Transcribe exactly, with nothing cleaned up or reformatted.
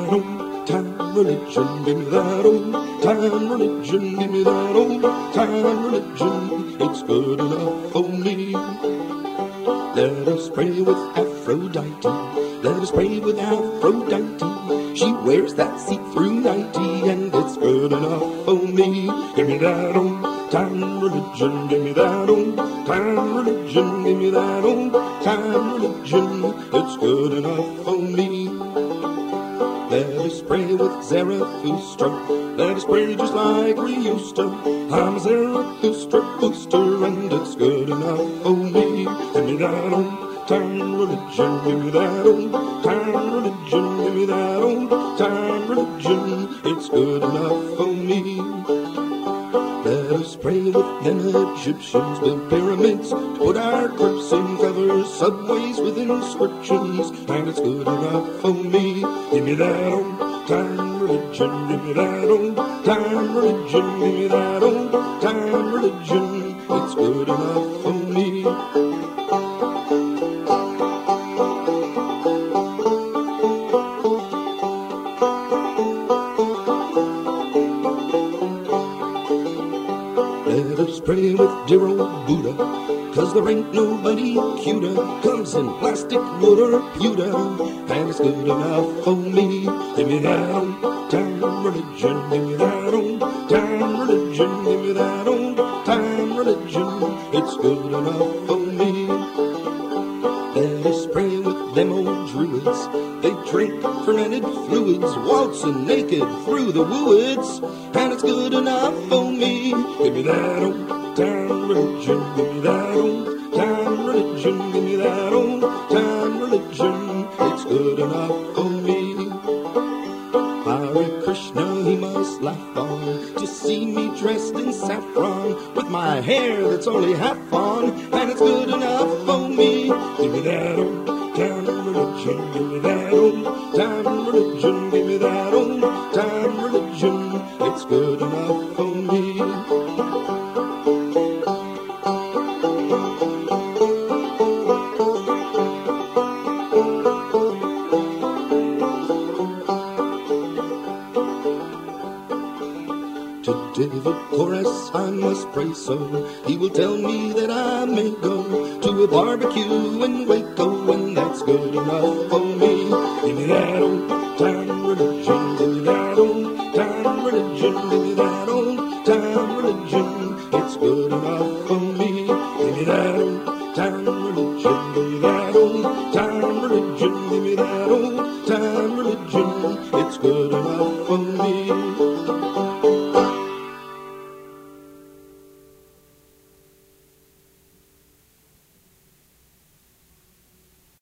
that old time religion, give me that old time religion, give me that old time religion. It's good enough for me. Let us pray with Aphrodite. Let us pray with Aphrodite. She wears that see-through nightie, and it's good enough for me. Give me that old time religion, give me that old time religion, give me that old time religion. It's good enough for me. Let us pray with Zarathustra. Let us pray just like we used to. I'm a Zarathustra booster, and it's good enough for me. Give me that old time religion, give me that old time religion, give me that old time religion. It's good enough for me. Let us pray with them Egyptians, build pyramids to put our corpse in, cover subways with inscriptions, and it's good enough for me. Give me that old time religion, give me that old time religion, give me that old time religion. It's good enough for me. Let us pray with dear old Buddha, 'cause there ain't nobody cuter. Comes in plastic, wood, or pewter, and it's good enough for me. Give me that old time religion, give me that old time religion, give me that old time religion. It's good enough for me. Let us pray with them old druids. They drink fermented fluids, waltzing naked through the woods, and it's good enough for me. Give me that old time religion, give me that old time religion, give me that old time religion. It's good enough for me. Hare Krishna, he must laugh on to see me dressed in saffron, with my hair that's only half on, and it's good enough for me. Give me that old time religion, give me that old time religion, give me that old time religion. It's good enough for me. To David Chorus I must pray so he will tell me that I may go to a barbecue in Waco, and that's good enough for me. Give me that old time religion, give me that old time religion, give me that old time religion. It's good enough for me. Give me that old time religion, give me that old time religion, give me that old time religion. It's good enough